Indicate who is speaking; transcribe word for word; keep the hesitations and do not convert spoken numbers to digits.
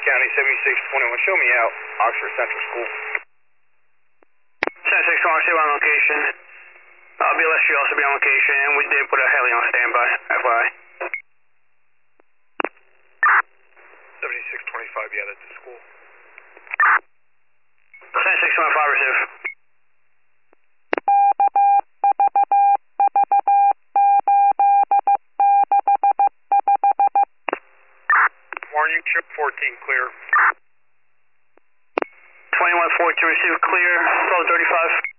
Speaker 1: County seventy-six twenty-one, show me out, Oxford Central School.
Speaker 2: seventy-six twenty-one, stay on location. Uh, B L S should also be on location, and we did put a heli on standby, F Y I.
Speaker 1: seventy-six twenty-five, yeah, that's the school.
Speaker 2: seventy-six twenty-five, receive.
Speaker 1: Warning, trip fourteen, clear.
Speaker 2: twenty-one forty-two, receive clear, twelve thirty-five.